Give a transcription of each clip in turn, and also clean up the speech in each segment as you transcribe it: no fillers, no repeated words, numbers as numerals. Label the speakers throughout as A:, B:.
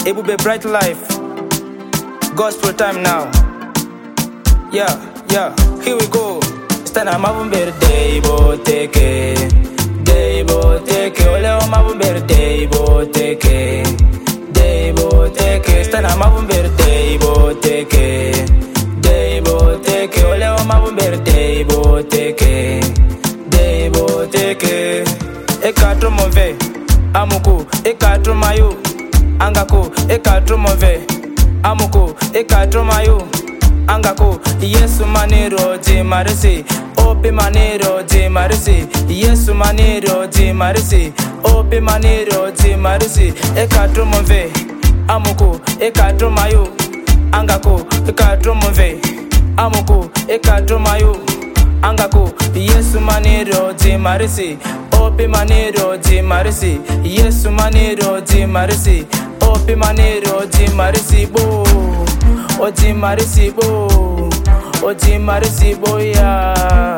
A: It will be bright life. Gospel time now. Yeah, here we go. Stana mavumbere deibo teke. Deibo teke. Ole o mavumbere deibo teke. Deibo teke. Stana mavumbere deibo teke. Deibo teke. Ole o mavumbere deibo teke. Deibo teke. Ekatro move. Amuku. Ekatro mayu. Angako. Ekatro move. Amuku. Ekatro mayu. Angako, Yesu manero je marisi, ope manero je marisi, Yesu manero je marisi, ope manero je marisi, ekatro move, amuko, ekatro mayo, angako, ekatro move, amuko, ekatro mayo, angako, Yesu manero je marisi, ope manero je marisi, Yesu manero je marisi, ope manero je marisi bo. Oji marisibo, oji marisibo ya.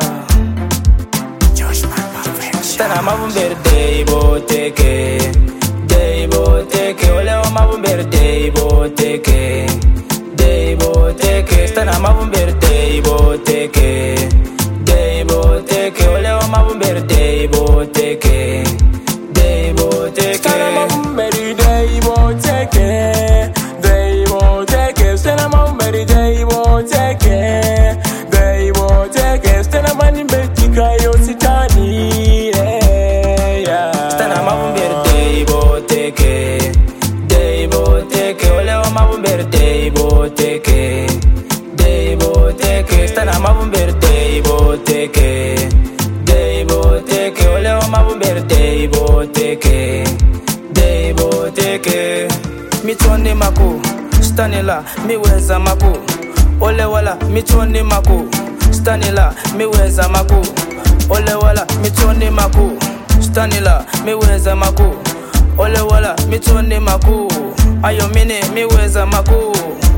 A: Stana mavumbere deibo teke, deibo teke. Ole o mavumbere deibo teke, deibo teke. Stana mavumbere deibo teke, deibo teke. Ole o mavumbere deibo teke, deibo teke.
B: Stana mavumbere deibo teke, deibo teke. Stana mavumbere deibo teke, deibo teke. Stana mani betika yo sitani.
A: Stana mavumbere deibo teke, deibo teke. Ole o mavumbere deibo teke, deibo teke. Stana mavumbere deibo teke, deibo teke. Ole o mavumbere deibo teke, deibo teke. Mitone mako, stanila miweza mako. Ole wala mitone mako, stanila miweza mako. Ole wala mitone mako, stanila miweza mako. Ole wala mitone mako, ayo mini miweza mako.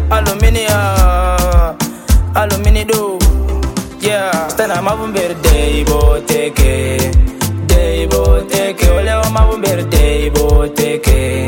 A: Alumini do. Yeah, stana mavumbere deibo teke, deibo teke. Ole o mavumbere deibo teke,